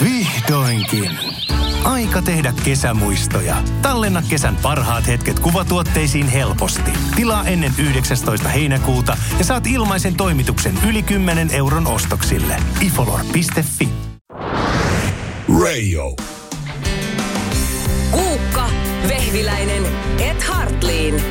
Vihdoinkin. Aika tehdä kesämuistoja. Tallenna kesän parhaat hetket kuvatuotteisiin helposti. Tilaa ennen 19. heinäkuuta ja saat ilmaisen toimituksen yli 10 € ostoksille. ifolor.fi. Radio. Kuukka, Vehviläinen, Ed Hartliin.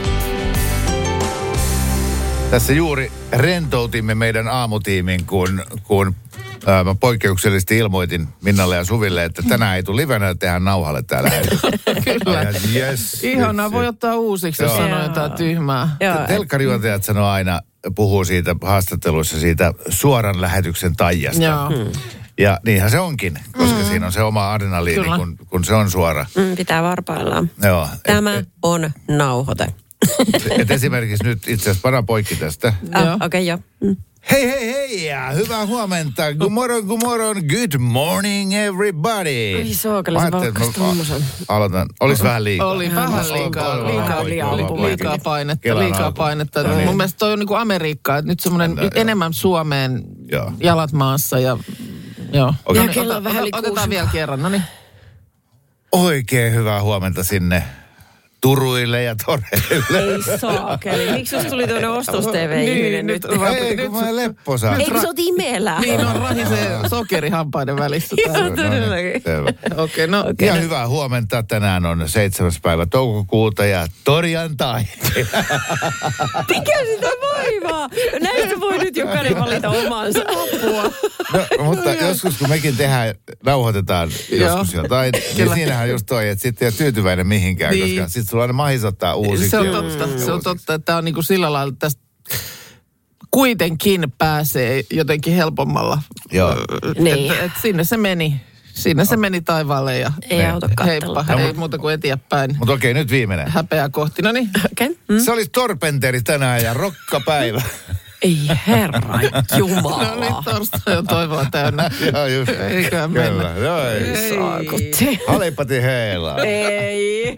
Tässä juuri rentoutimme meidän aamutiimin, kun mä poikkeuksellisesti ilmoitin Minnalle ja Suville, että tänään ei tule livenä, tehdään nauhalle täällä. Kyllä. Yes, Ihanaa, voi ottaa uusiksi, jos sanoo jotain tyhmää. Telkkarijuontajat sanoo aina, puhuu siitä haastatteluissa siitä suoran lähetyksen taijasta. Joo. Ja niinhän se onkin, koska siinä on se oma adrenaliini, kun se on suora. Pitää varpaillaan. Joo. Tämä on nauhoite. Et esimerkiksi nyt itse asiassa para poikki tästä. Okei, joo. Hei ja hyvää huomenta. Good morning, good morning everybody. Ei saakeli, se vaikkas tommosen. Aloitan. Olis vähän liikaa. Oli vähän liikaa painetta. No niin. Mun mielestä toi on niinku Amerikkaa, että nyt semmoinen enemmän Suomeen jalat maassa ja joo. Okay. Ja kello on vähän yli otetaan vielä kerran, no niin. Oikein hyvää huomenta sinne Turuille ja Toreille. Ei saakeli. Miksi jos tuli tuonne Ostos-TV-ihminen nyt? Ei, kun mä olen lepposa. Eikö sä oot imeellä? Niin on rahisee sokeri hampaiden välissä. Joo, todellakin. Okei, no. Ja hyvää huomenta. Tänään on 7. päivä toukokuuta ja torjantai. Mikä sitä vaivaa? Näistä voi nyt jokainen valita omansa. Apua. No, mutta joskus kun mekin nauhoitetaan joskus jotain, niin siinähän just toi, että sitten ei ole tyytyväinen mihinkään, koska sitten sulla aina mahisottaa uusiksi. Se on totta, että tämä on niinku sillä lailla, että tästä kuitenkin pääsee jotenkin helpommalla. Joo. Niin. Et sinne se meni. Sinne se meni taivaalle ja ei auta katsella. Heippa, ei muuta kuin eteenpäin. Mutta okei, nyt viimeinen. Häpeää kohti, no niin. Okei. Se olisi Torpenteri tänään ja rokkapäivä. Ei herra jumala. No niin, torstai on toivoa täynnä. Joo, just. Eiköhän mennä. Joo, Ei saakutti. Halipati heilaa. Ei.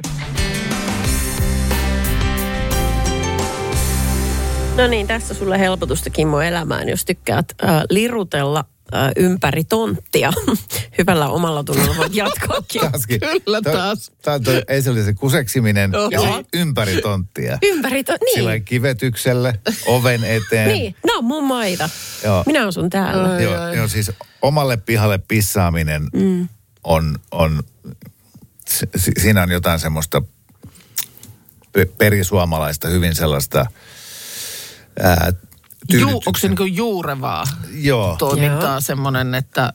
No niin, tässä sulle helpotusta Kimmo elämään, jos tykkäät lirutella ympäri tonttia. Hyvällä omalla tunnolla voit jatkaakin. Kyllä taas. Ei se oli se kuseksiminen ja ympäri tonttia. Niin. Sillä kivetykselle, oven eteen. Niin, nämä on mun maita. Joo. Minä asun täällä. Joo, siis omalle pihalle pissaaminen on siinä on jotain semmoista perisuomalaista, hyvin sellaista onko se niinku juurevaa toimintaa semmoinen, että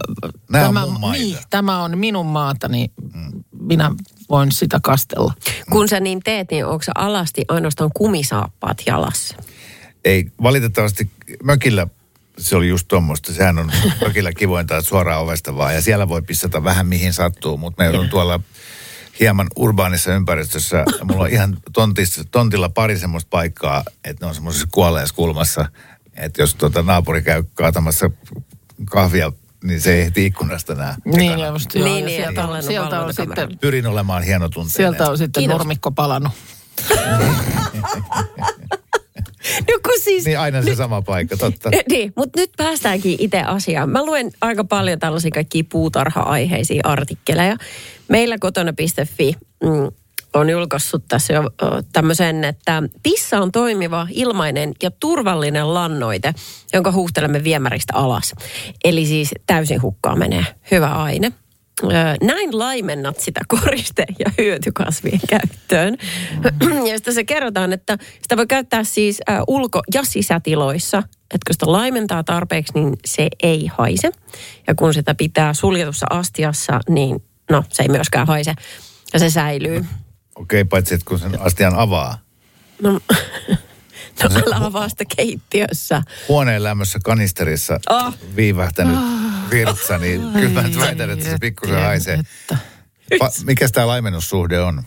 tämä on minun maatani, minä voin sitä kastella. Kun sä niin teet, niin onko sä alasti ainoastaan kumisaappaat jalassa? Ei, valitettavasti mökillä se oli just tuommoista. Sehän on mökillä kivointa, että suoraan ovesta vaan. Ja siellä voi pissata vähän mihin sattuu, mutta meillä on tuolla hieman urbaanissa ympäristössä. Mulla on ihan tontilla pari semmoista paikkaa, että ne on semmoisessa kuolleessa kulmassa. Että jos naapuri käy kaatamassa kahvia, niin se ei ehti ikkunasta näe. Niin, just joo. Niin, sieltä on sitten, pyrin olemaan hienotunteinen. sieltä on sitten nurmikko palannut. No kun siis... Niin aina se sama paikka, totta. Niin, mutta nyt päästäänkin itse asiaan. Mä luen aika paljon tällaisia kaikkia puutarha-aiheisia artikkeleja. Meillä kotona.fi on julkaissut tässä jo tämmöisen, että pissa on toimiva, ilmainen ja turvallinen lannoite, jonka huuhtelemme viemäristä alas. Eli siis täysin hukkaa menee. Hyvä aine. Näin laimennat sitä koriste- ja hyötykasvien käyttöön. Ja sitten se kerrotaan, että sitä voi käyttää siis ulko- ja sisätiloissa. Että kun sitä laimentaa tarpeeksi, niin se ei haise. Ja kun sitä pitää suljetussa astiassa, niin no se ei myöskään haise. Ja se säilyy. Okei, paitsi että kun sen astian avaa. No älä avaa sitä keittiössä. Huoneen lämmössä kanisterissa viivähtänyt virtsa, niin kyllä mä väitän, että se pikkusen haisee. Mikäs tämä laimennussuhde on?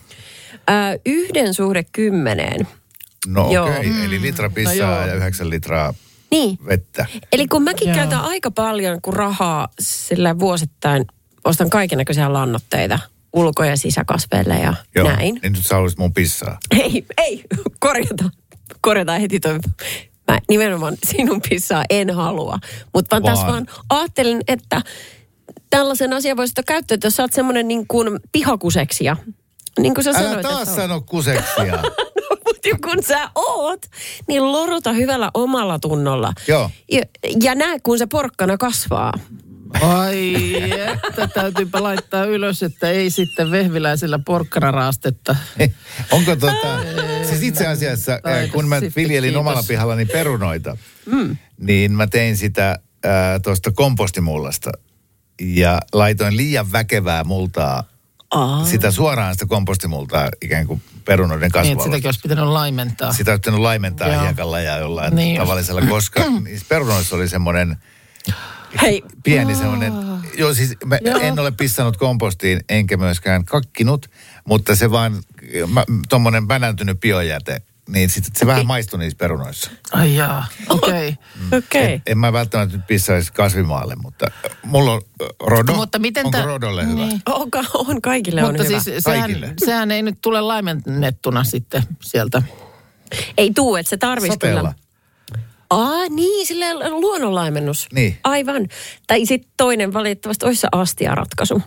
1:10. No okei, eli litra pissaa ja 9 litraa vettä. Eli kun mäkin käytän aika paljon kun rahaa sillä vuosittain, ostan kaikennäköisiä lannoitteita ulko- ja sisäkasveille ja näin. Niin nyt sä haluaisit mun pissaa. Ei, korjataan heti toi. Mä nimenomaan sinun pissaa en halua. Mutta vaan tässä vaan ajattelin, että tällaisen asian voisi ottaa käyttöön, että jos sä oot semmoinen niin kuin pihakuseksija. Niin kuin sä Älä sanoit, taas sano kuseksia. Mutta kun sä oot, niin lorota hyvällä omalla tunnolla. Joo. Ja näe, kun se porkkana kasvaa. Ai, että täytyypä laittaa ylös, että ei sitten vehviläisellä porkkanaraastetta. Onko siis itse asiassa, kun mä sitten, viljelin kiitos. omalla pihallani perunoita, niin mä tein sitä tuosta kompostimullasta. Ja laitoin liian väkevää multaa, sitä suoraan sitä kompostimultaa ikään kuin perunoiden Niin, että kasvualusta. sitäkin olisi pitänyt laimentaa. Sitä olisi pitänyt laimentaa Joo. hiekalla ja jollain Niin tavallisella, koska niissä perunoissa oli semmoinen Hei, pieni semmoinen, siis mä en ole pissannut kompostiin enkä myöskään kakkinut, mutta se vaan, tommonen vänäntynyt biojäte, niin sit se vähän maistui niissä perunoissa. Ai jaa, okei. okei. En mä välttämättä nyt pissaisi kasvimaalle, mutta mulla on rodo. Mutta miten onko tää- rodolle hyvä? Niin. On kaikille on Mutta hyvä. siis Kaikille. sehän ei nyt tule laimennettuna sitten sieltä. Ei tuu, että se tarvitsisi Sateella. kyllä. Niin, silleen luonnonlaimennus. Niin. Aivan. Tai sitten toinen valitettavasti olisi se astiaratkaisu.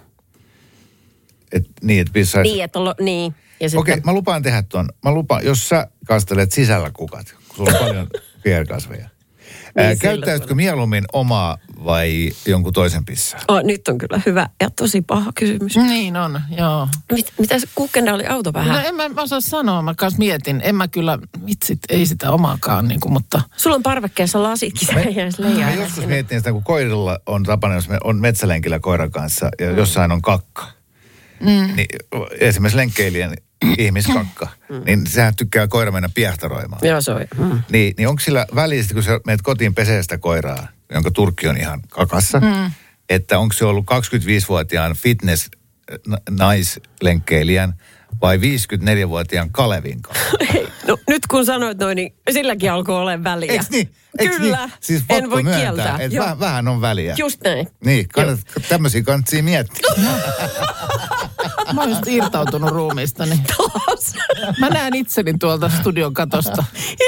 Niin, että pissaisi. Niin, että niin. Ja sitten, Okei, mä lupaan tehdä ton. Jos sä kastelet sisällä kukat, kun sulla on paljon viherkasveja. Niin, Käyttäisitkö mieluummin omaa vai jonkun toisen pissaa? Nyt on kyllä hyvä ja tosi paha kysymys. Niin on, joo. Mitä se kukkenda oli auto vähän? No en mä osaa sanoa, mä kanssa mietin. En mä kyllä, vitsit, ei sitä omaakaan, niin kuin, mutta... Sulla on parvekkeessa lasitkin, sä jäisi Mä leijaa. joskus mietin sitä, kun koirilla on tapana, jos me on metsälenkillä koiran kanssa ja jossain on kakka. Niin esimerkiksi lenkkeilijän ihmiskakka, niin sehän tykkää koira mennä piehtaroimaan. Joo, se on. Niin onko sillä välisesti, kun sä menet kotiin pesee sitä koiraa, jonka turkki on ihan kakassa, että onko se ollut 25-vuotiaan fitness-naislenkkeilijän vai 54-vuotiaan Kalevin kanssa? No nyt kun sanoit noin, niin silläkin alkoi olla väliä. Eiks niin? Kyllä, Niin? Siis en pakko voi myöntää, kieltää. että Joo. vähän on väliä. Just näin. Niin, tämmöisiä kannattaa miettiä. Mä oon just irtautunut ruumiistani. Taas. Mä näen itseni tuolta studion katosta.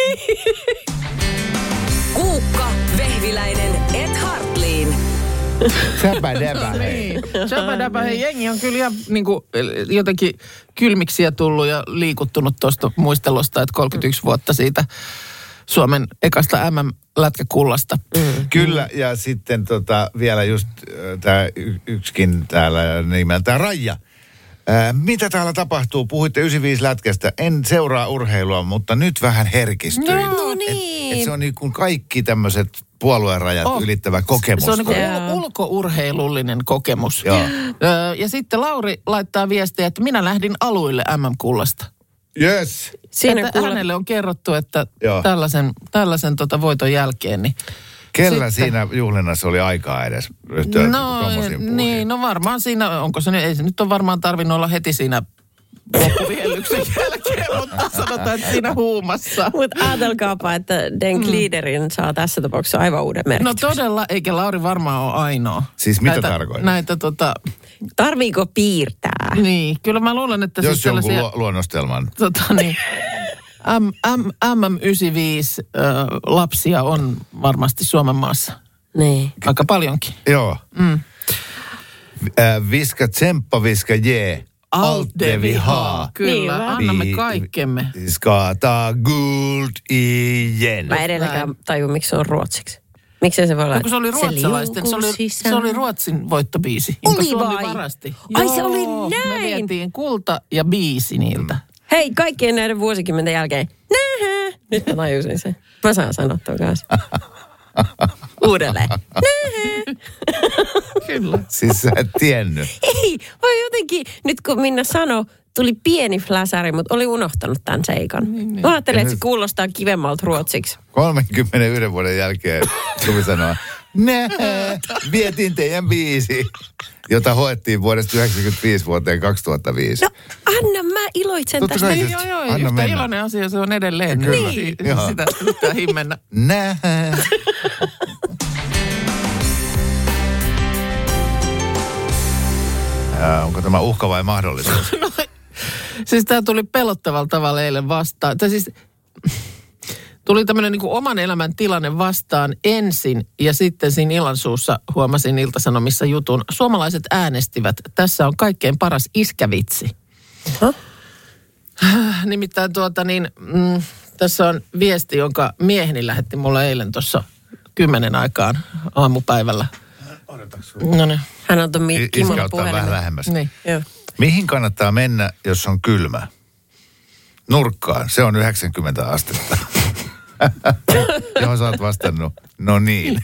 Kuukka, Vehviläinen, Ed Hartliin. Säpädäpä. Niin. Shabadaba, hei, jengi on kyllä ihan niin kuin, jotenkin kylmiksiä tullut ja liikuttunut tuosta muistelosta, että 31 vuotta siitä Suomen ekasta MM-lätkäkullasta. Kyllä, ja sitten vielä just tämä yksikin täällä nimeltään Raija. Mitä täällä tapahtuu? Puhuitte 95 lätkästä. En seuraa urheilua, mutta nyt vähän herkistyin. No niin. Et se on niin kuin kaikki tämmöiset puoluerajat ylittävä kokemus. Se on niin kuin Joo. ulkourheilullinen kokemus. Joo. Ja sitten Lauri laittaa viestiä, että minä lähdin aluille MM-kullasta. Yes. Siinä Että hänelle on kerrottu, että Joo. tällaisen voiton jälkeen, niin Kellä Sitten- siinä juhlinnassa oli aikaa edes ryhtyä tommosiin puuhiin? niin, no varmaan siinä, onko se nyt, ei se nyt ole varmaan tarvinnut olla heti siinä loppuvihellyksen jälkeen, mutta sanotaan, että siinä huumassa. Mutta ajatelkaapa, että Den Gliederin saa tässä tapauksessa aivan uuden No merkityksen. todella, eikä Lauri varmaan ole ainoa. Siis mitä tarkoitat? Näitä Tarviiko piirtää? niin, kyllä mä luulen, että Jos siis jonkun tällaisia, luonnostelman. niin, MM95 lapsia on varmasti Suomen maassa. Niin. Aika paljonkin. Joo. Viska tsemppa, viska jee. Alte vihaa. Kyllä, Niin, annamme Vi- kaikkemme. Skata guld igen. Mä edelleenkään tajun, miksi se on ruotsiksi. Miksi se voi olla? No, kun se oli ruotsalaisten, se oli Ruotsin voittobiisi, jonka Oli Suomi vai? varasti. Ai, se oli Me näin. vietiin kulta ja biisi niiltä. Hei, kaikkien näiden vuosikymmenten jälkeen. Nähä. Nyt mä tajusin sen. Mä saan sanoa tuon kanssa. Uudelleen. Kyllä. Siis sä et tiennyt. Ei, vai jotenkin, nyt kun Minna sanoi, tuli pieni fläsäri, mutta oli unohtanut tämän seikan. Mä ajattelin, että se kuulostaa kivemmalta ruotsiksi. 31 vuoden jälkeen tuli sanoa, nää, vietiin teidän biisi, jota hoettiin vuodesta 1995 vuoteen 2005. No, Anna, mä iloitsen Totta tästä. kai nyt. se- Joo, Anna yhtä mennä. iloinen asia se on edelleen. Kyllä, joo. Sitä pitää himmennä. Nää. Onko tämä uhka vai mahdollisuus? Siis tämä tuli pelottavalla tavalla eilen vastaan. Tai siis, Tuli tämmöinen niin kuin oman elämän tilanne vastaan ensin ja sitten siinä illansuussa huomasin Ilta-Sanomissa jutun. Suomalaiset äänestivät. Tässä on kaikkein paras iskävitsi. Nimittäin tässä on viesti, jonka mieheni lähetti mulle eilen tuossa 10 aikaan aamupäivällä. No niin. Hän on tuon Iskä ottaa vähän lähemmäs. Niin. Joo. Mihin kannattaa mennä, jos on kylmä? Nurkkaan. Se on 90 astetta. Johon sä oot vastannut. No niin.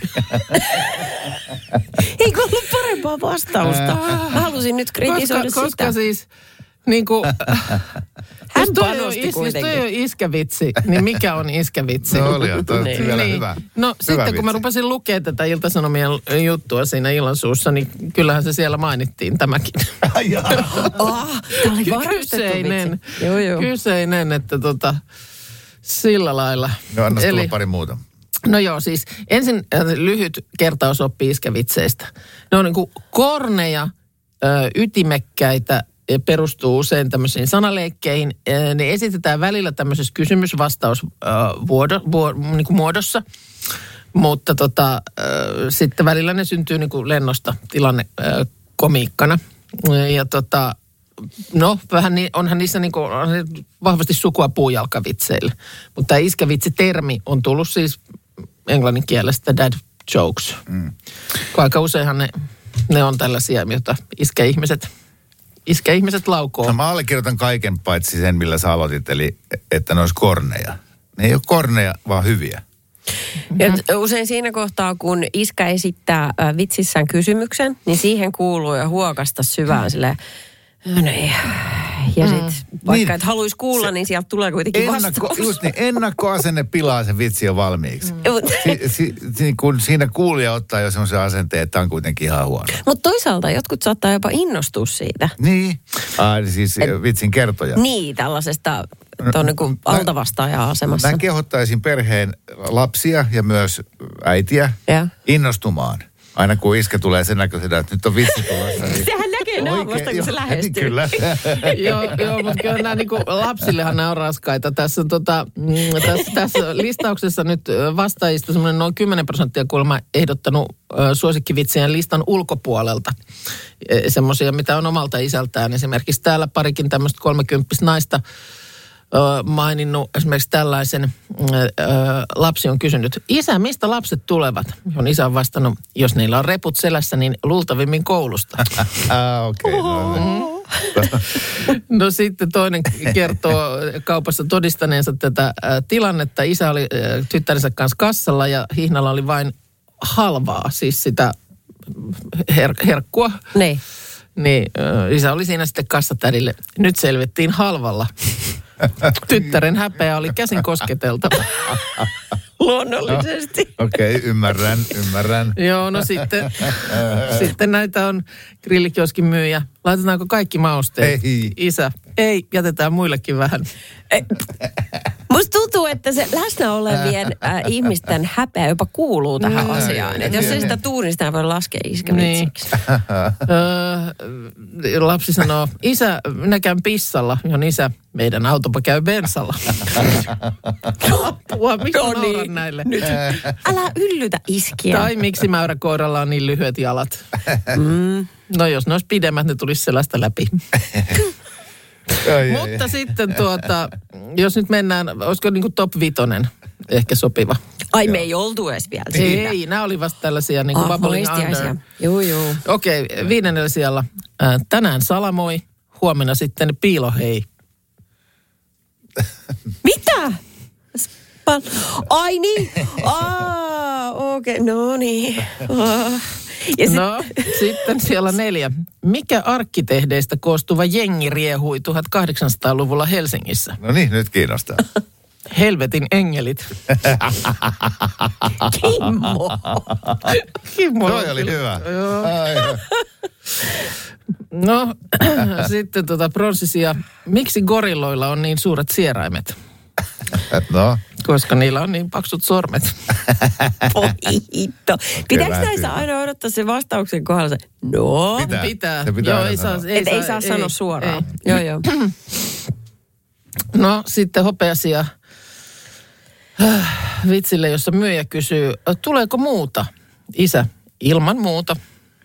Eikö ollut parempaa vastausta? Mä halusin nyt kritisoida sitä. Koska siis, niin kuin, Hän jos toi panosti kuitenkin. ei ole iskävitsi, niin mikä on iskävitsi? No oli, toi Niin. vielä hyvä. No hyvä sitten kun mä vitsi. rupesin lukemaan tätä Ilta-Sanomien juttua siinä illansuussa, niin kyllähän se siellä mainittiin tämäkin. Tää oli varustettu Kyseinen. vitsi. Joo. Kyseinen, että sillä lailla. No annas tulla pari muuta. No joo, siis ensin lyhyt kertausoppi iskävitseistä. Ne on niin kuin korneja, ytimekkäitä, perustuu usein tämmöisiin sanaleikkeihin. Ne esitetään välillä tämmöisessä kysymys-vastaus-muodossa, mutta sitten välillä ne syntyy niin kuin lennosta tilanne komiikkana. Ja no, vähän onhan niissä niin kuin, vahvasti sukua puujalkavitseille. Mutta tämä iskävitsi-termi on tullut siis englannin kielestä dad jokes. Aika useinhan ne on tällaisia, joita iskäihmiset laukoo. No mä allekirjoitan kaiken paitsi sen, millä sä aloitit, eli että ne olisi korneja. Ne ei ole korneja, vaan hyviä. Ja usein siinä kohtaa, kun iskä esittää vitsissään kysymyksen, niin siihen kuuluu jo huokasta syvään silleen, niin. Ja sitten vaikka et haluaisi kuulla, niin sieltä tulee kuitenkin vastaus. Just niin, ennakkoasenne pilaa sen vitsi jo valmiiksi. Kun siinä kuulija ottaa jo semmoisen asenteen, että tämä on kuitenkin ihan huono. Mutta toisaalta jotkut saattaa jopa innostua siitä. Niin. Siis vitsin kertoja. Niin, tällaisesta niin kuin altavastaaja-asemassa. Mä kehottaisin perheen lapsia ja myös äitiä innostumaan. Aina kun iskä tulee sen näköisenä, että nyt on vitsi tulossa. Niin Sehän näkee naamasta, kun se lähestyy. Kyllä. Joo, mutta kyllä nämä niinku, lapsillehan nämä on raskaita. Tässä listauksessa nyt vastaajista semmoinen noin 10% kuulemma ehdottanut suosikkivitsien listan ulkopuolelta. Semmoisia, mitä on omalta isältään. Esimerkiksi täällä parikin tämmöistä 30 naista maininnut esimerkiksi tällaisen, lapsi on kysynyt, isä, mistä lapset tulevat? Johon isä on vastannut, jos niillä on reput selässä, niin luultavimmin koulusta. Okei. No sitten toinen kertoo kaupassa todistaneensa tätä tilannetta. Isä oli tyttärensä kanssa kassalla ja hihnalla oli vain halvaa, siis sitä herkkua. Niin isä oli siinä sitten kassatädille. Nyt selvittiin halvalla. Tyttären häpeä oli käsin kosketeltava. Luonnollisesti. Okei, ymmärrän. Joo, no sitten näitä on grillikioskin myyjä. Laitetaanko kaikki mausteet? Ei. Isä, ei, jätetään muillekin vähän. Musta tuntuu, että se läsnä olevien ihmisten häpeä jopa kuuluu tähän asiaan. Että jos se sitä tuunista, niin voi laskea iskävitsiksi. Lapsi sanoo, isä, minä käyn pissalla. Jon isä, meidän autopa käy bensalla. Apua, miksi nauran näille? Nyt. Älä yllytä iskiä. Tai miksi mäyräkoiralla on niin lyhyet jalat? No jos ne olisi pidemmät, ne tulisi selästä läpi. Mutta sitten jos nyt mennään, olisiko niin kuin top 5 ehkä sopiva? Ai me ei oltu edes vielä siinä. Ei, nämä oli vasta tällaisia niin kuin bubbling under. Joo. Okei, 5. sijalla. Tänään salamoi, huomenna sitten piilohei. Mitä? Ai niin. Okei, no niin. No, sitten siellä 4. Mikä arkkitehdeistä koostuva jengi riehui 1800-luvulla Helsingissä? No niin, nyt kiinnostaa. Helvetin engelit. Kimmo. Toi oli hyvä. No, sitten pronssisia. Miksi gorilloilla on niin suuret sieraimet? No. Koska niillä on niin paksut sormet. Voi hitto. Pitääkö näissä aina odottaa sen vastauksen kohdalla se, no? Pitää. Joo, ei saa sanoa suoraan. Joo. No, sitten hopeasia. Vitsille, jossa myyjä kysyy, tuleeko muuta? Isä, ilman muuta.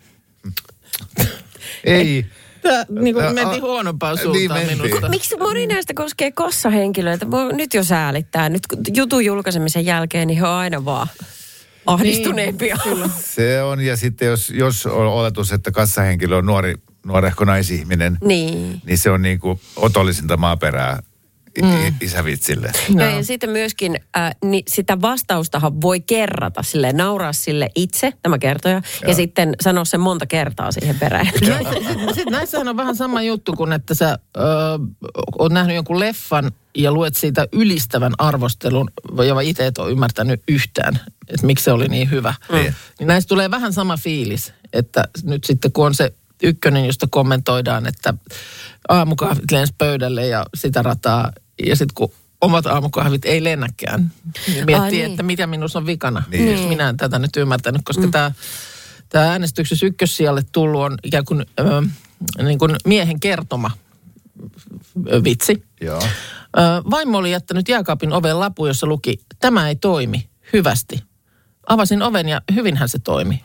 Ei. Niin kuin mentiin huonompaan suuntaan niin minusta. Miksi moni näistä koskee kassahenkilöitä? Nyt jo säälittää. Nyt jutun julkaisemisen jälkeen, niin he on aina vaan ahdistuneempia. Kyllä. Se on, ja sitten jos on oletus, että kassahenkilö on nuorehko naisihminen, niin se on niin kuin otollisinta maaperää isävitsille. Ja sitten myöskin sitä vastaustahan voi kerrata sille, nauraa sille itse, tämä kertoja, ja sitten sanoa sen monta kertaa siihen perään. Sitten näissähän on vähän sama juttu kuin, että sä oot nähnyt jonkun leffan ja luet siitä ylistävän arvostelun, ja itse et ole ymmärtänyt yhtään, että miksi se oli niin hyvä. Niin näistä tulee vähän sama fiilis, että nyt sitten kun on se ykkönen, josta kommentoidaan, että aamukahvit lensi pöydälle ja sitä rataa, ja sitten kun omat aamukahvit ei lennäkään, niin miettii, että mitä minussa on vikana. Niin. Minä en tätä nyt ymmärtänyt, koska tämä äänestyksessä ykkössijalle tullut on ikään kuin, niin kuin miehen kertoma vitsi. Joo. Vaimo oli jättänyt jääkaapin oven lapun, jossa luki, tämä ei toimi, hyvästi. Avasin oven ja hyvinhän se toimi.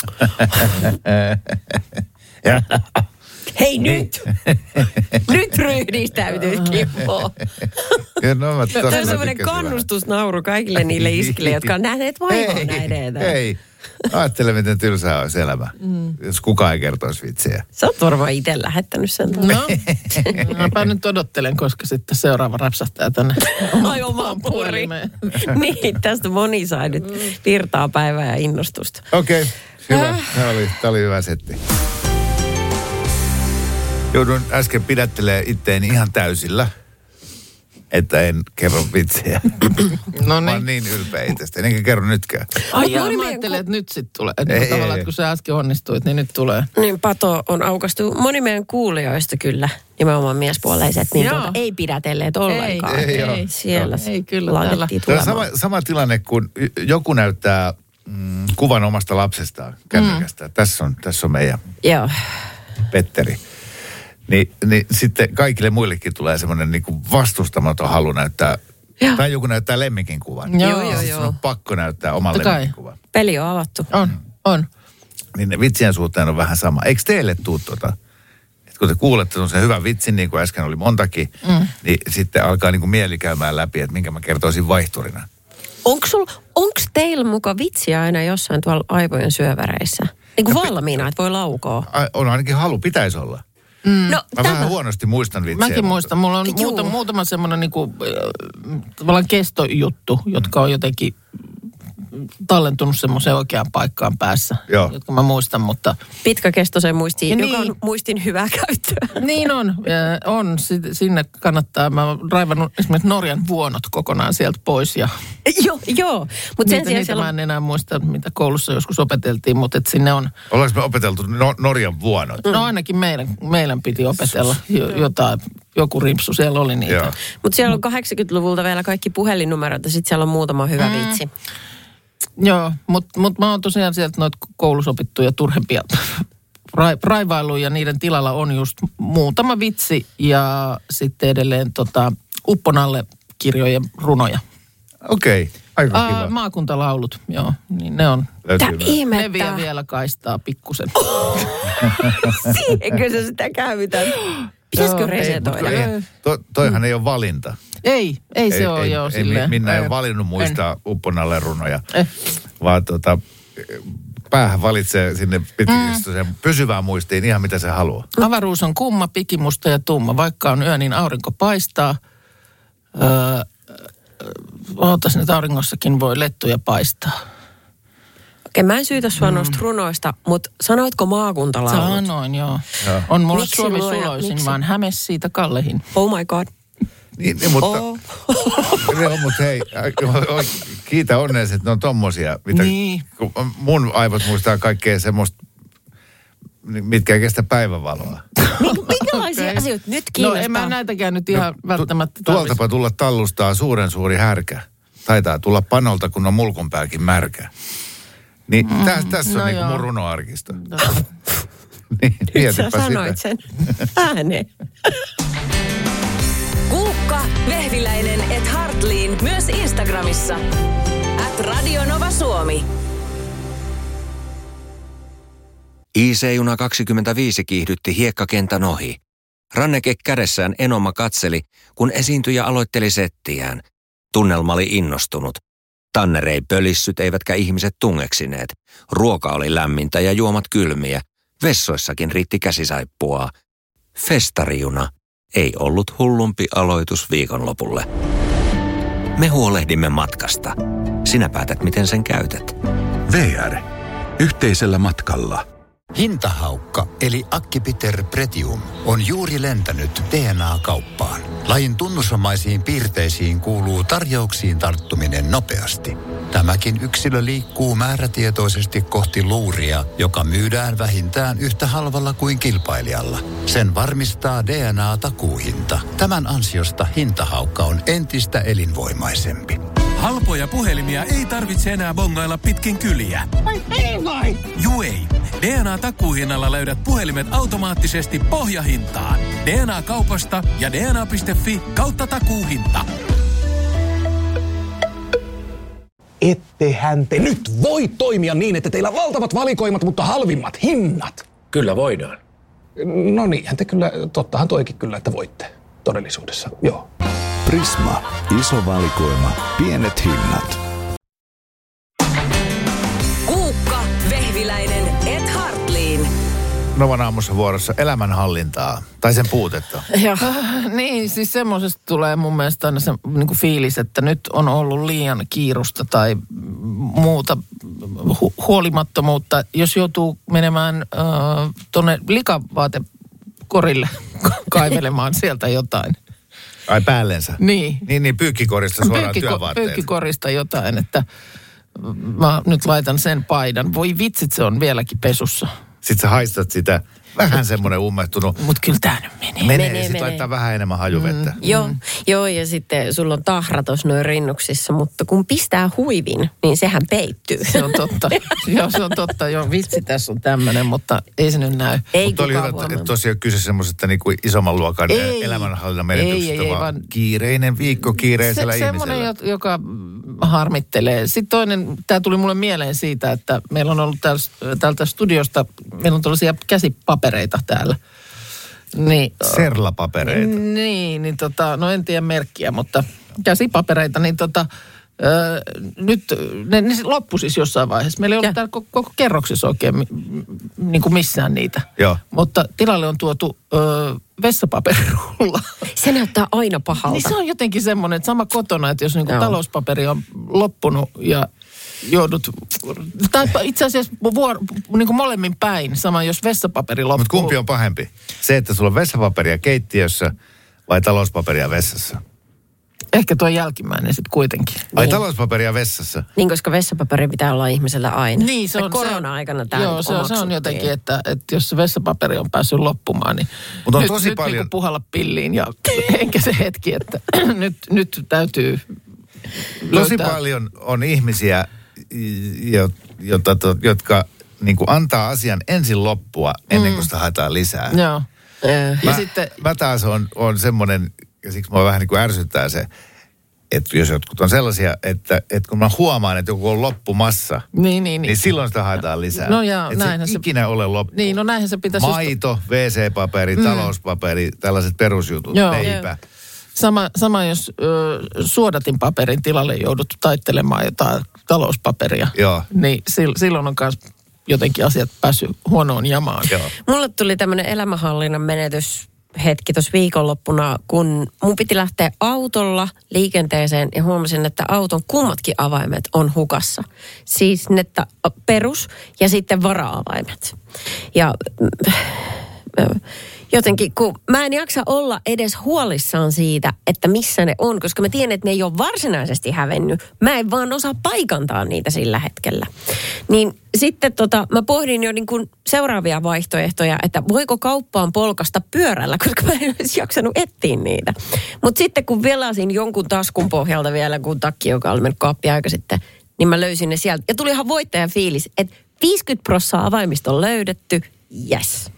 Hei nyt! Nyt ryhdistäytyy Kimmo. Tämä on semmoinen kannustusnauru kaikille niille iskille, jotka on nähneet vaivaa näiden. Hei, ajattele miten tylsää olisi elämä, jos kukaan ei kertoisi vitsiä. Sä oot varmaan itse lähettänyt sen. No, mäpä nyt odottelen, koska sitten seuraava räpsähtää tänne omaan puhelimeen. Niin, tästä moni sai nyt virtaa päivää ja innostusta. Okei, hyvä. Tämä oli hyvä setti. Joudun äsken pidättelemään itteeni ihan täysillä, että en kerro vitsiä. No niin. Mä oon niin ylpeä itsestä, enkä kerro nytkään. Mä ajattelin, että nyt sitten tulee. Tavallaan, että kun sä äsken onnistuit, niin nyt tulee. Niin, pato on aukastu. Moni meidän kuulijoista kyllä, nimenomaan miespuoleiset, niin ei pidätelleet ollenkaan. Ei, siellä ei kyllä laitettiin tulemaan. Sama tilanne, kun joku näyttää kuvan omasta lapsestaan kännykästä. Tässä on meidän Petteri. Niin sitten kaikille muillekin tulee semmoinen niinku vastustamaton halu näyttää, tai joku näyttää lemmikin kuvan. Joo. On pakko näyttää oman lemmikin kuvan. Peli on avattu. On. Niin vitsien suhteen on vähän sama. Eikö teille tuu että kun te kuulette se hyvä vitsi, niin kuin äsken oli montakin, niin sitten alkaa niinku mieli käymään läpi, että minkä mä kertoisin vaihturina. Onks teillä muka vitsiä aina jossain tuolla aivojen syöväreissä? Niin kuin valmiina, että voi laukoa. On ainakin halu, pitäisi olla. No, mä vähän huonosti muistan vitsejä. Mäkin muistan. Mulla on muutama semmoinen niinku, tavallaan kestojuttu, jotka on jotenkin tallentunut semmoiseen oikeaan paikkaan päässä, jotka mä muistan, mutta... Pitkäkestoiseen muistiin, joka on muistin hyvää käyttöä. Niin on. Sinne kannattaa. Mä oon raivannut esimerkiksi Norjan vuonot kokonaan sieltä pois. Ja joo. Mutta sen sijaan niitä mä en enää muista, mitä koulussa joskus opeteltiin, mutta et sinne on... Ollaanko me opeteltu Norjan vuonot? No ainakin meidän piti opetella jotain. Joku rimpsu siellä oli niitä. Mutta siellä on 80-luvulta vielä kaikki puhelinnumerot ja sitten siellä on muutama hyvä vitsi. Joo, mutta mä oon tosiaan sieltä noita koulussa opittuja turhempia raivailuja. Niiden tilalla on just muutama vitsi ja sitten edelleen Upponalle kirjojen runoja. Okei, aika kiva. Maakuntalaulut, joo. Niin ne on. Ne vie vielä kaistaa pikkusen. Siihenkö sä sitä käytät? Pitäisikö resetoida? Toihan ei ole valinta. Ei se ole joo silleen. Minä ei ole valinnut muistaa Upponalle runoja, vaan päähän valitsee sinne pitkäkestoiseen pysyvään muistiin ihan mitä se haluaa. Avaruus on kumma, pikimusta ja tumma. Vaikka on yö, niin aurinko paistaa. Ootas nyt, auringossakin voi lettuja paistaa. Okei, mä en syytä sua noista runoista, mutta sanoitko maakuntalaulut? Sanoin, joo. On mulla Suomi suloisin, vaan Hämes siitä Kallehin. Oh my god. Niin, mutta hei, kiitä onneesi, että ne on tommosia, mitä mun aivot muistaa kaikkea semmoista, mitkä ei kestä päivänvaloa. Minkälaisia asioita nyt kiinnostaa? No en mä näitäkään nyt ihan välttämättä tuoltapa tulla tallustaa suuren suuri härkä. Taitaa tulla panolta, kun on mulkunpääkin märkä. Niin tässä on niinku mun runoarkisto. Nyt sä sanoit sen ääneen. Kuukka, Vehviläinen et Hartliin myös Instagramissa. @radionova Suomi. IC-juna 25 kiihdytti hiekkakentän ohi. Ranneke kädessään Enoma katseli, kun esiintyjä aloitteli settiään. Tunnelma oli innostunut. Tanner ei pölissyt eivätkä ihmiset tungeksineet. Ruoka oli lämmintä ja juomat kylmiä. Vessoissakin riitti käsisaippuaa. Festarijuna ei ollut hullumpi aloitus viikonlopulle. Me huolehdimme matkasta. Sinä päätät, miten sen käytät. VR. Yhteisellä matkalla. Hintahaukka eli Acquipiter Pretium on juuri lentänyt DNA-kauppaan. Lajin tunnusomaisiin piirteisiin kuuluu tarjouksiin tarttuminen nopeasti. Tämäkin yksilö liikkuu määrätietoisesti kohti luuria, joka myydään vähintään yhtä halvalla kuin kilpailijalla. Sen varmistaa DNA-takuuhinta. Tämän ansiosta hintahaukka on entistä elinvoimaisempi. Halpoja puhelimia ei tarvitse enää bongailla pitkin kyliä. Juu ei. DNA-takuuhinnalla löydät puhelimet automaattisesti pohjahintaan. DNA-kaupasta ja dna.fi/takuuhinta. Ettehän te nyt voi toimia niin, että teillä on valtavat valikoimat, mutta halvimmat hinnat. Kyllä voidaan. No niinhän te kyllä, tottahan toikin kyllä, että voitte todellisuudessa, joo. Prisma. Iso valikoima. Pienet hinnat. Kuukka, Vehviläinen et Hartliin. Novan aamussa vuorossa elämänhallintaa, tai sen puutetta. Niin, siis semmoisesta tulee mun mielestä aina se niin kuin fiilis, että nyt on ollut liian kiirusta tai muuta huolimattomuutta. Jos joutuu menemään tuonne likavaatekorille kaivelemaan sieltä jotain. Ai päällensä? Niin. Niin pyykkikorista suoraan työvaatteet. Pyykkikorista jotain, että mä nyt laitan sen paidan. Voi vitsit, se on vieläkin pesussa. Sitten sä haistat sitä, vähän semmoinen ummehtunut. Mut kyllä tää nyt menee. Menee. Sitten laittaa vähän enemmän hajuvettä. Joo, ja sitten sulla on tahra tuossa noin rinnuksissa, mutta kun pistää huivin, niin sehän peittyy. Se on totta. Joo, se on totta. Joo, vitsi, tässä on tämmöinen, mutta ei se nyt näy. Mutta oli hyvä, että tosiaan kyse semmoisesta niin kuin isomman luokan elämänhallinnan menetyksestä, vaan kiireinen viikko kiireisellä ihmisellä. Semmoinen, joka harmittelee. Sitten toinen, tämä tuli mulle mieleen siitä, että meillä on ollut täältä studiosta, meillä on tällaisia käsipapereita täällä. Niin, Serlapapereita. Niin, no en tiedä merkkiä, mutta käsipapereita, niin nyt ne loppu siis jossain vaiheessa. Meillä ei ollut täällä koko kerroksessa oikein niin kuin missään niitä. Joo. Mutta tilalle on tuotu vessapaperirulla. Se näyttää aina pahalta. Niin se on jotenkin semmoinen, että sama kotona, että jos niin kuin talouspaperi on loppunut ja joudut, tai itse asiassa niin kuin molemmin päin, sama jos vessapaperi loppuu. Mutta kumpi on pahempi? Se, että sulla on vessapaperia keittiössä vai talouspaperia vessassa? Ehkä tuo jälkimmäinen sitten kuitenkin. Ai talouspaperia vessassa? Niin, koska vessapaperi pitää olla ihmisellä aina. Niin, se on korona-aikana tämä joo, se on jotenkin, että jos se vessapaperi on päässyt loppumaan, niin on nyt, tosi nyt paljon niin puhalla pilliin ja enkä se hetki, että nyt täytyy tosi paljon on ihmisiä, jotka niin kuin antaa asian ensin loppua ennen kuin sitä haetaan lisää. Joo. Mä taas on semmoinen, ja siksi mua vähän niin kuin ärsyttää se, että jos jotkut on sellaisia, että kun mä huomaan, että joku on loppumassa, niin silloin sitä haetaan lisää. No ja että näinhän se ikinä ole loppu. Niin, no näinhän se pitäisi. Maito, WC-paperi, talouspaperi, tällaiset perusjutut, leipä. Sama jos suodatinpaperin tilalle joudut taittelemaan jotain talouspaperia. Joo. Niin silloin on myös jotenkin asiat päässyt huonoon jamaan. Joo. Mulle tuli tämmöinen elämänhallinnan menetyshetki tuossa viikonloppuna, kun mun piti lähteä autolla liikenteeseen ja huomasin, että auton kummatkin avaimet on hukassa. Siis perus ja sitten vara-avaimet. Ja jotenkin, kun mä en jaksa olla edes huolissaan siitä, että missä ne on, koska mä tiedän, että ne ei ole varsinaisesti hävennyt. Mä en vaan osaa paikantaa niitä sillä hetkellä. Niin sitten mä pohdin jo niin kuin seuraavia vaihtoehtoja, että voiko kauppaan polkasta pyörällä, koska mä en olisi jaksanut etsiä niitä. Mutta sitten kun velasin jonkun taskun pohjalta vielä, kun takki, joka oli mennyt kaappiin aika sitten, niin mä löysin ne sieltä. Ja tuli ihan voittajan fiilis, että 50% avaimista on löydetty, yes.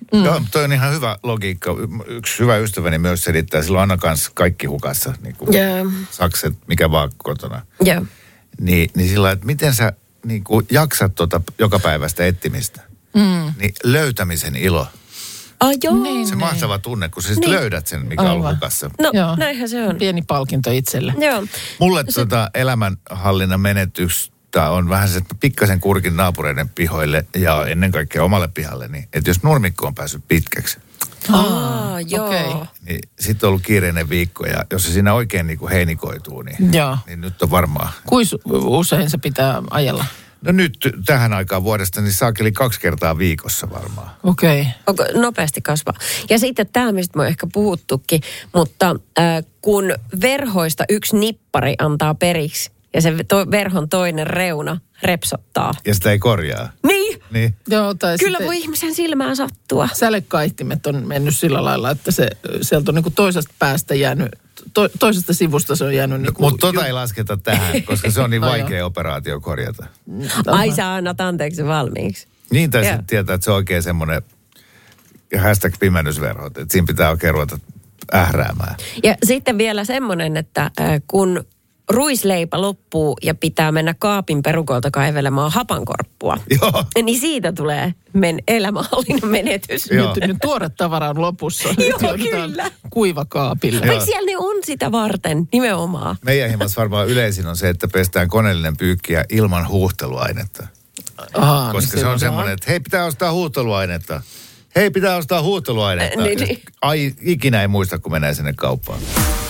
Joo, toi on ihan hyvä logiikka. Yksi hyvä ystäväni myös selittää, silloin Anna kanssa kaikki hukassa, niin kuin sakset, mikä vaan kotona. Joo. Niin sillä että miten sä niin kuin jaksat joka päivästä etsimistä. Niin löytämisen ilo. Joo. Se mahtava tunne, kun sä sitten löydät sen, mikä on hukassa. No, näinhän se on. Pieni palkinto itselle. Joo. Mulle elämänhallinnan menetystä on vähän se, että pikkasen kurkin naapureiden pihoille ja ennen kaikkea omalle pihalle. Niin, että jos nurmikko on päässyt pitkäksi, joo. Okay. niin sitten on ollut kiireinen viikko ja jos se siinä oikein niin kuin heinikoituu, niin nyt on varmaan. Kuinka usein se pitää ajella? No nyt tähän aikaan vuodesta niin saakeli 2 kertaa viikossa varmaan. Okei. Nopeasti kasvaa. Ja sitten tämä, mistä me on ehkä puhuttukin, mutta kun verhoista yksi nippari antaa periksi ja se verhon toinen reuna repsottaa. Ja sitä ei korjaa. Niin. Joo, tai Kyllä voi ihmisen silmään sattua. Sälekaihtimet on mennyt sillä lailla, että sieltä on niin kuin toisesta päästä jäänyt, toisesta sivusta se on jäänyt. Niin Mutta ei lasketa tähän, koska se on niin vaikea operaatio korjata. Ai sä annat anteeksi valmiiksi. Niin, tai sitten tietää, että se on oikein semmoinen #pimennysverhot, että siinä pitää oikein ruveta ähräämään. Ja sitten vielä semmoinen, että kun ruisleipä loppuu ja pitää mennä kaapin perukolta kaivelemaan hapankorppua, niin siitä tulee elämänhallinnan menetys. Nyt tuore tavara on lopussa. Joo, kyllä. Kuivakaapille. Vai siellä ne on sitä varten, nimenomaan. Meidän himmassa varmaan yleisin on se, että pestään koneellinen pyykkiä ilman huuhteluainetta. Koska niin se on semmoinen, että hei, pitää ostaa huuhteluainetta. Niin. Ai, ikinä ei muista, kun menee sinne kauppaan.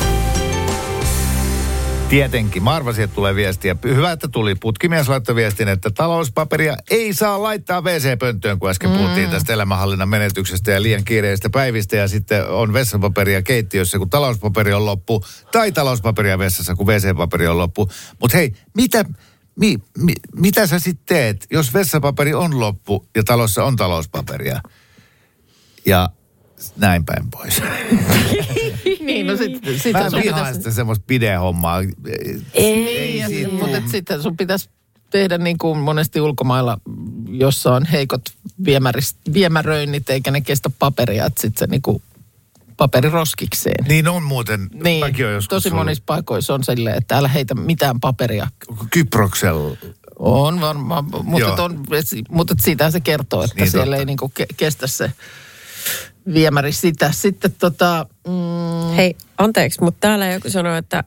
Tietenkin. Mä arvasin, että tulee viestiä. Hyvä, että tuli. Putkimies laittoi viestin, että talouspaperia ei saa laittaa WC-pönttöön, kun äsken puhuttiin tästä elämänhallinnan menetyksestä ja liian kiireistä päivistä. Ja sitten on vessapaperia keittiössä, kun talouspaperi on loppu. Tai talouspaperia vessassa, kun WC-paperi on loppu. Mutta hei, mitä sä sitten teet, jos vessapaperi on loppu ja talossa on talouspaperia? Ja näin päin pois. Niin, no sitten mä vihaan sitä semmoista pide-hommaa. Ei, mutta sitten sun pitäisi tehdä niin kuin monesti ulkomailla, jossa on heikot viemäröinnit, eikä ne kestä paperia, että sitten se niin kuin paperi roskikseen. Niin on muuten. Niin, tosi monissa paikoissa on silleen, että älä heitä mitään paperia. Kyproksella. On varmaan, mutta siitähän se kertoo, että niin siellä ei niin kuin kestä se viemäri sitä. Sitten Hei, anteeksi, mutta täällä joku sanoi, että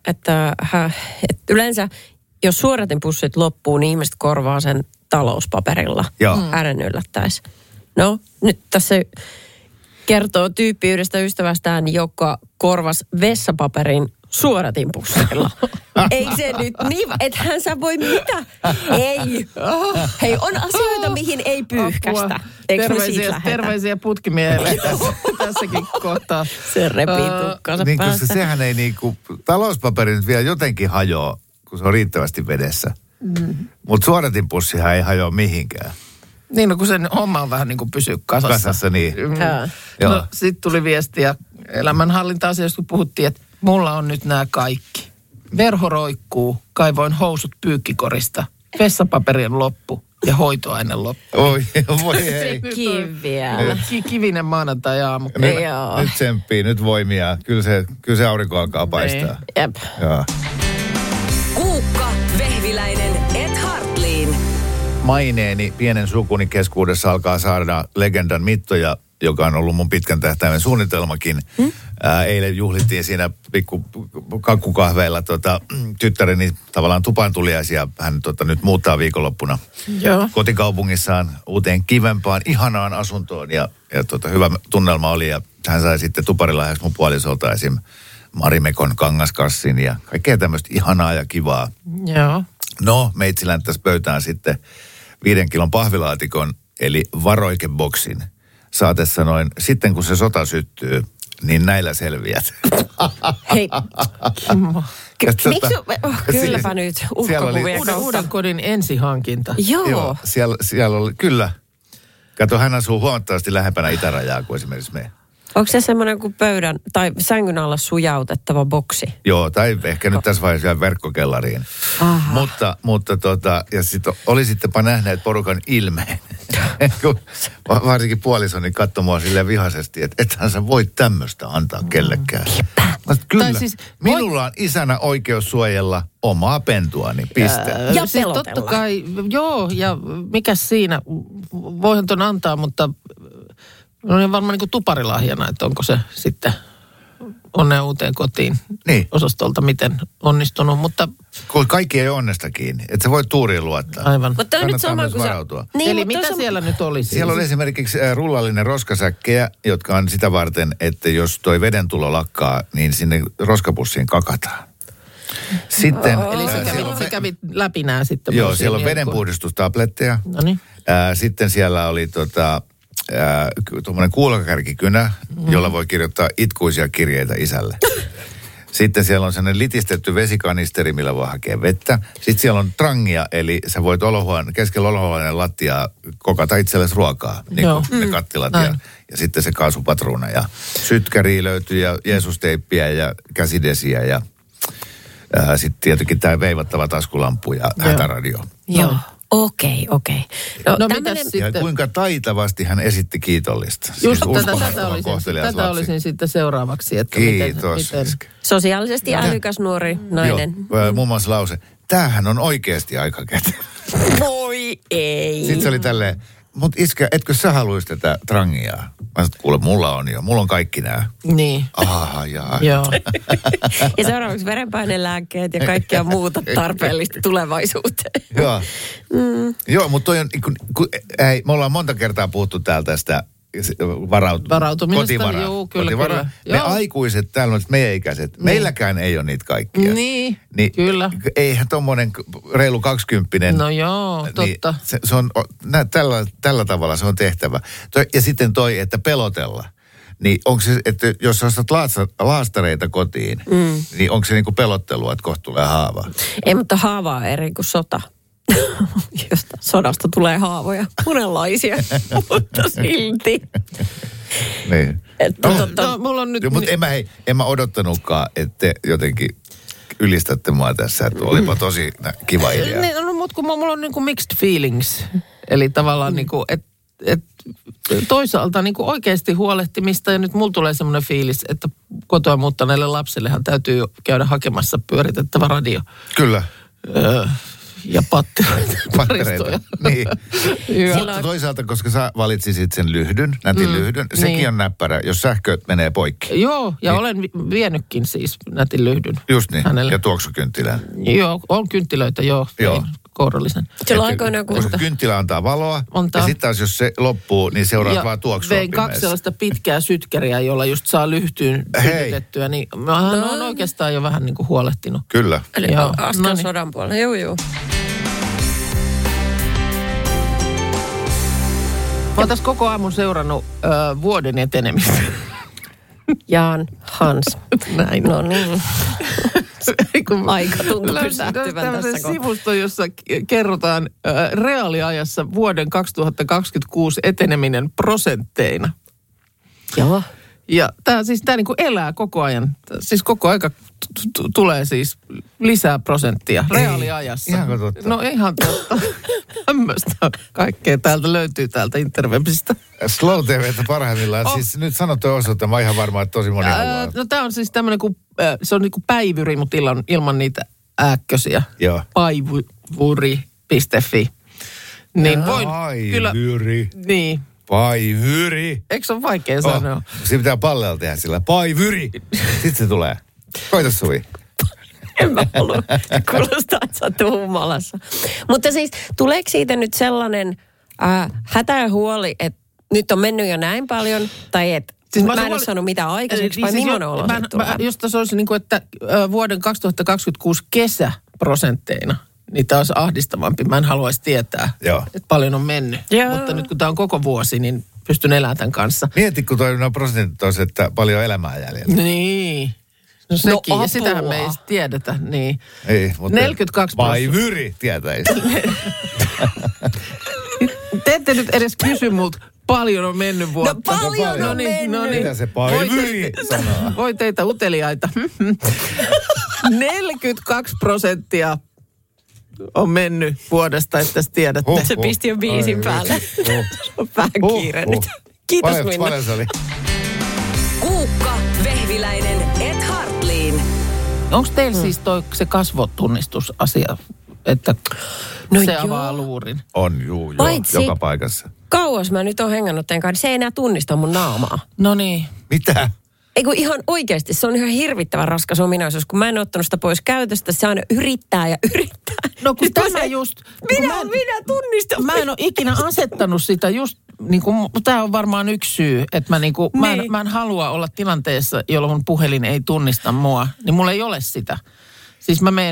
yleensä jos suoratinpussit loppuu, niin ihmiset korvaa sen talouspaperilla. Äären yllättäisi. No, nyt tässä kertoo tyyppi yhdestä ystävästään, joka korvasi vessapaperin suoratinpussilla. Ei se nyt niin, ethän sä voi mitä? Ei. Hei, on asioita, mihin ei pyyhkästä. Terveisiä putkimiehelle tässäkin kohtaa. Se repii tukkansa niin, päästä. Koska sehän ei niinku, talouspaperi nyt vielä jotenkin hajoa, kun se on riittävästi vedessä. Mutta suoratinpussihan ei hajoa mihinkään. Niin, no kun sen homma on vähän niin kuin pysyy kasassa. Kasassa, niin. No, sitten tuli viestiä elämänhallinta-asioista, kun puhuttiin, että mulla on nyt nämä kaikki. Verho roikkuu, kaivoin housut pyykkikorista, vessapaperi on loppu ja hoitoaine loppu. Voi hei. Kiviä. Kivinen maanantai-aamu. Nyt tsemppii, nyt voimia. Kyllä se aurinko alkaa paistaa. Jep. Joo. Kuukka, Vehviläinen, Hartliin. Maineeni pienen sukuni keskuudessa alkaa saada legendan mittoja, joka on ollut mun pitkän tähtäimen suunnitelmakin. Eilen juhlittiin siinä pikku kakkukahveilla tyttäreni tavallaan tupaantuliaisia. Hän nyt muuttaa viikonloppuna kotikaupungissaan uuteen kivempaan, ihanaan asuntoon. Ja hyvä tunnelma oli ja hän sai sitten tuparilahjaksi mun puolisolta esim. Marimekon kangaskassin ja kaikkea tämmöistä ihanaa ja kivaa. Joo. No, meitsi länttäisi pöytään sitten 5 kilon pahvilaatikon, eli varoikeboksin. Saate sanoin, sitten kun se sota syttyy, niin näillä selviät. Hei, kylläpä nyt uhkakuvia kautta. Uuden kodin ensihankinta. Joo. Siellä oli, kyllä. Kato, hän asuu huomattavasti lähempänä itärajaa kuin esimerkiksi me. Onko se semmoinen kuin pöydän tai sängyn alla sujautettava boksi? Joo, tai ehkä nyt tässä vaiheessa verkkokellariin. Mutta ja sitten oli sittenpä nähneet porukan ilmeen. Varsinkin puolisoni katsoi mua silleen vihaisesti, että ethän sä voi tämmöistä antaa kellekään. Kyllä, siis, minulla on isänä oikeus suojella omaa pentuani, piste. Ja siis totta kai, joo, ja mikä siinä, voihan ton antaa, mutta on varmaan niin kuin tuparilahjana, että onko se sitten onnea uuteen kotiin osastolta miten onnistunut, mutta... Kun kaikki ei onnesta kiinni, että sä voit tuuriin luottaa. Aivan. Mutta on nyt sama kuin varautua. Niin, eli mitä siellä nyt oli siis? Siellä oli esimerkiksi rullallinen roskasäkkejä, jotka on sitä varten, että jos toi veden tulo lakkaa, niin sinne roskapussiin kakataan. Sitten... Eli se kävi läpi nää sitten. Joo, siellä on vedenpuhdistustabletteja. Noniin. Sitten siellä oli tuommoinen kuulakakärkikynä, jolla voi kirjoittaa itkuisia kirjeitä isälle. Sitten siellä on sellainen litistetty vesikanisteri, millä voi hakea vettä. Sitten siellä on trangia, eli sä voit keskellä olohuoneen lattiaa kokata itsellesi ruokaa, niin kuin ne kattilat ja sitten se kaasupatruuna. Ja sytkäriä löytyy ja Jeesusteippiä ja käsidesiä ja sitten tietenkin tämä veivattava taskulampu ja hätäradio. Joo. Okei. No mitäs sitten? Ja kuinka taitavasti hän esitti kiitollista. Just tätä olisin sitten seuraavaksi. Että kiitos. miten... Sosiaalisesti älykäs nuori nainen. Joo, muun muassa lause, tämähän on oikeasti aika kätevä. Voi ei. Sitten se oli tälleen, mutta iskä, etkö sä haluaisi tätä trangiaa? Mä sanoin, kuule, mulla on kaikki nämä. Niin. Joo. Ja seuraavaksi verenpainelääkkeet ja kaikkea muuta tarpeellista tulevaisuuteen. Joo. Joo, mutta toi on, me ollaan monta kertaa puhuttu täällä tästä varautumisesta, joo, kyllä. Me aikuiset täällä, meidän ikäiset, meilläkään ei ole niitä kaikkia. Niin, kyllä. Eihän tommonen reilu 20. No joo, totta. Niin se on, tällä tavalla se on tehtävä. Ja sitten että pelotella. Niin onko se, että jos sä ostat laastareita kotiin, niin onko se niinku pelottelua, että kohta tulee haava? Ei, mutta haava on eri kuin sota. Josta sodasta tulee haavoja, monenlaisia, mutta silti. Niin. Mulla on nyt... Mutta en mä odottanutkaan, että te jotenkin ylistätte mua tässä, että olipa tosi kiva idea. No, mutta kun mulla on niinku mixed feelings, eli tavallaan niinku, että toisaalta niinku oikeasti huolehtimista, ja nyt mulla tulee semmoinen fiilis, että kotoa muuttaneelle lapsellehan täytyy käydä hakemassa pyöritettävä radio. Kyllä. Ja pattereita. Niin. Mutta toisaalta, koska sä valitsisit sen nätin lyhdyn, sekin on näppärä, jos sähkö menee poikki. Joo, ja olen vienytkin siis nätin lyhdyn. Just niin, hänelle. Ja tuoksukynttilän. Joo, on kynttilöitä, joo. Kourallisen. Koska kynttilä antaa valoa, ja sitten taas jos se loppuu, niin seuraat vaan tuoksua vein 2 sellaista pitkää sytkäriä, jolla just saa lyhtyyn sytytettyä, niin mä oon oikeastaan jo vähän niin kuin huolehtinut. Kyllä. Eli askel sodan puolella, joo. Mä oon tässä koko aamun seurannut vuoden etenemistä. Jaan Hans. Näin. No niin. Aika tuntuu pysähtyvän tässä kohtaa. Sivusto, jossa kerrotaan reaaliajassa vuoden 2026 eteneminen prosentteina. Joo. Ja tämä niinku elää koko ajan. Siis koko aika tulee siis lisää prosenttia reaaliajassa. Ihanko totta? No ihan totta. Tämmöistä kaikkea täältä löytyy täältä interwebistä. Slow TV:tä parhaimmillaan. Siis nyt sanottu osoite, mä ihan varma, että tosi moni haluaa. No tämä on siis tämmöinen se on niinku päivyri, mutta ilman niitä ääkkösiä. Joo. Päivuri.fi. Niin voin kyllä... Päivyri. Niin. Päivyri. Eikö se ole vaikea sanoa? Se pitää pallella tehdä sillä. Päivyri. Sitten se tulee. Koita Suvi. En mä halua. Kuulostaa, että sä oot humalassa. Mutta siis, tuleeko siitä nyt sellainen hätä ja huoli, että nyt on mennyt jo näin paljon, tai että siis mä en ole saanut mitään aikaiseksi, vai millainen olo se tulee? Jos tässä olisi niin kuin, että vuoden 2026 kesäprosentteina, niin tämä olisi ahdistavampi. Mä en haluaisi tietää, että paljon on mennyt. Joo. Mutta nyt kun tämä on koko vuosi, niin pystyn elämään tämän kanssa. Mieti, kun toi prosentit olisi, että paljon elämää jäljellä. Niin. No sekin, ja sitähän me ei tiedetä, niin. Ei, mutta 42%. Päivyri tietäisi. Te ette nyt edes kysy multa, paljon on mennyt vuotta. No paljon on mennyt. No niin. Mitä se päivyri sanoo? Voi teitä uteliaita. 42% on mennyt vuodesta, että tiedätte. Se pisti jo biisin päälle. On vähän kiire nyt. Kiitos Minna. Paljon se oli? Kuukka, Vehviläinen, Ed Hartliin. Onko teillä siis se kasvotunnistusasia, että se avaa luurin? On, juu, joka paikassa. Kauas mä nyt oon hengannut teidän kanssa, se ei enää tunnista mun naamaa. No niin. Mitä? Eiku ihan oikeasti, se on ihan hirvittävän raskas ominaisuus, kun mä en ottanut sitä pois käytöstä, se aina yrittää ja yrittää. No kun tämä just... Minä tunnistan. Mä en ole ikinä asettanut sitä just, niin kuin, tämä on varmaan yksi syy, että mä en halua olla tilanteessa, jolloin mun puhelin ei tunnista mua, niin mulla ei ole sitä. Siis mä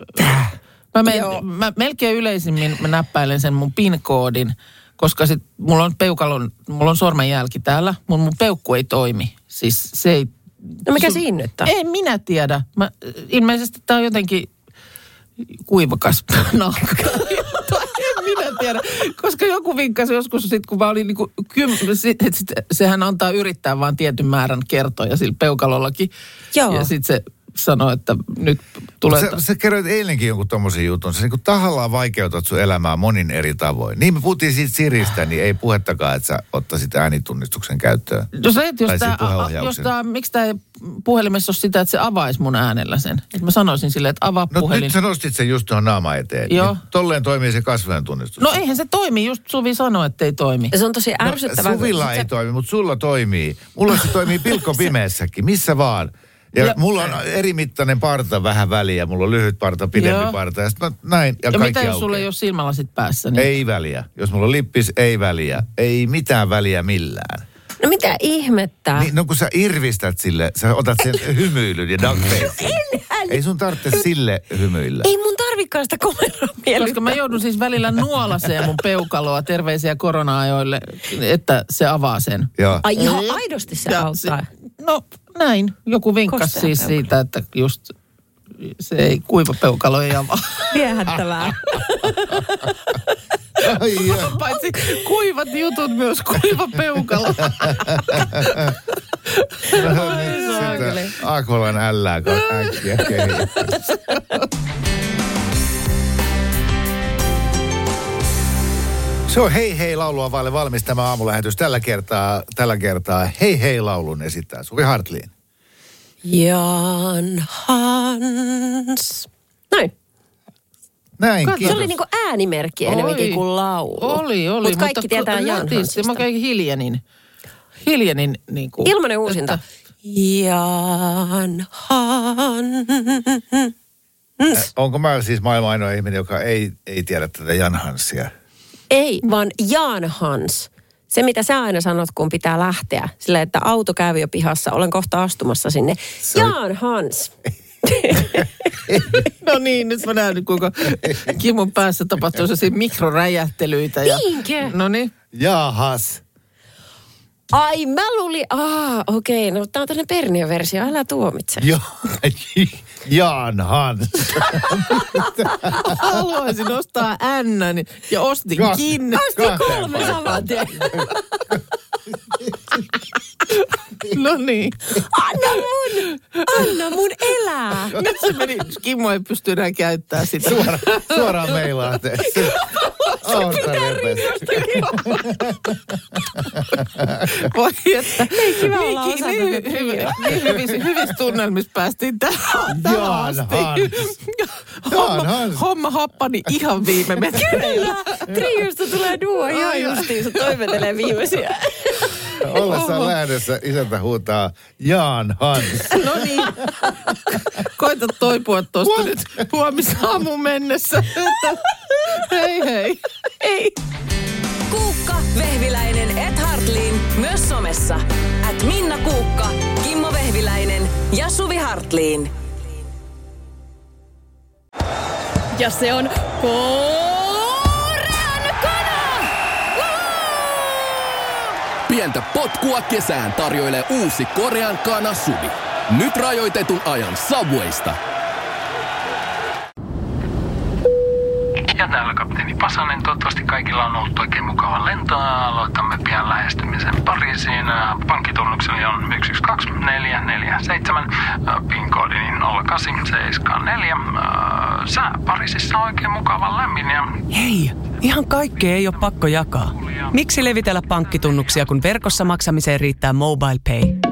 melkein yleisimmin mä näppäilen sen mun PIN-koodin, koska sit mulla on sormenjälki täällä, mun peukku ei toimi. Siis se ei... No mikä siinä nyt on? En minä tiedä. Ilmeisesti tää on jotenkin kuivakas nahka. En minä tiedä. Koska joku vinkkasi joskus sit, kun mä olin niinku sehän antaa yrittää vaan tietyn määrän kertoja sillä peukalollakin. Joo. Ja sit se sanoi, että nyt tulee... Sä kerroit eilenkin jonkun tommosen jutun. Sä niinku tahallaan vaikeutat sun elämää monin eri tavoin. Niin me puhuttiin siitä Siristä, niin ei puhettakaan, että sä ottaisit äänitunnistuksen käyttöön. No se, että miksi tää puhelimessa olisi sitä, että se avaisi mun äänellä sen. Että mä sanoisin silleen, että avaa puhelin. Nyt sä nostit sen just tuohon naama eteen. Joo. Niin tolleen toimii se kasvojen tunnistus. No eihän se toimi, just Suvi sanoi, että ei toimi. Se on tosi ärsyttävää. Suvilla ei toimi, mutta sulla toimii. Mulla se toimii pilkkopimeessäkin, missä vaan. Ja mulla on eri mittainen parta vähän väliä. Mulla on lyhyt parta, pidempi parta. Ja sitten näin. Ja kaikki mitä jos sulla ei ole silmälasit päässä? Niin... Ei väliä. Jos mulla on lippis, ei väliä. Ei mitään väliä millään. No mitä ihmettä? Niin, no kun sä irvistät sille, sä otat sen hymyilyn ja duckfacein. Ei sun tarvitse sille hymyillä. Ei mun tarvikaan sitä komeraa miellyttää. Koska mä joudun siis välillä nuolaseen mun peukaloa, terveisiä korona-ajoille, että se avaa sen. Joo. Ai ihan aidosti se auttaa. No näin, joku vinkkasi siis siitä, että just se ei kuiva peukalo ei avaa. Viehättävää. Paitsi kuivat jutut, myös kuiva peukalo. No niin, sitä Akvolan ällää äkkiä kehittää. Se on Hei Hei laulua vaille valmis tämä aamulähetys. Tällä kertaa Hei Hei laulun esittää Suvi Hartliin. Jan Hans. Näin, kiitos. Se oli niinku äänimerkki enemmänkin kuin laulu. Oli. Mutta kaikki tietää Jan Hansista. Mä käin Hiljanin niinku. Ilmanen uusinta. Jan Hans. Onko mä siis maailman ainoa ihminen, joka ei tiedä tätä Jan Hansia? Ei, vaan Jan Hans. Se, mitä sä aina sanot, kun pitää lähteä. Sillä, että auto käy jo pihassa, olen kohta astumassa sinne. Jan Hans. No niin, nyt mä näen, kuinka Kimon päässä tapahtuu sellaisia mikroräjähtelyitä. Niinkö? No niin. Jaahas. Ai, mä luulin, okei, no tää on tämmönen Perniö-versio, älä tuomitse. Joo, Jan Hans. Haluaisin ostaa N ja ostinkin. Ostin 3 saman tien. No niin. Anna mun elää. Nyt se meni, Kimmo ei pysty enää käyttämään sitä. Suoraan meilahteen. Voi että. Ei kiva olla osa hyvissä tunnelmissa päästiin tähän Hans. Homma happani ihan viime metreillä. Kyllä. Triosta tulee duo ihan justiin. Se toivetelee viimeisiä. Ollessaan lähdössä isäntä huutaa Jan Hans. No niin. Koita toipua tuosta nyt huomisaamuun mennessä. Hei hei. Ei. Kuukka, Vehviläinen, Ed Hartliin, myös somessa. @Minna Kuukka, Kimmo Vehviläinen ja Suvi Hartliin. Ja se on Korean kana! Pientä potkua kesään tarjoilee uusi Korean kana Suvi. Nyt rajoitetun ajan Subwaysta. Ja täällä kapteeni Pasanen. Toivottavasti kaikilla on ollut oikein mukava lento. Aloitamme pian lähestymisen Pariisiin. Pankkitunnukseni on 112447. PIN-koodini 0874. Sää Pariisissa on oikein mukava lämmin. Hei, ihan kaikkea ei ole pakko jakaa. Miksi levitellä pankkitunnuksia, kun verkossa maksamiseen riittää MobilePay?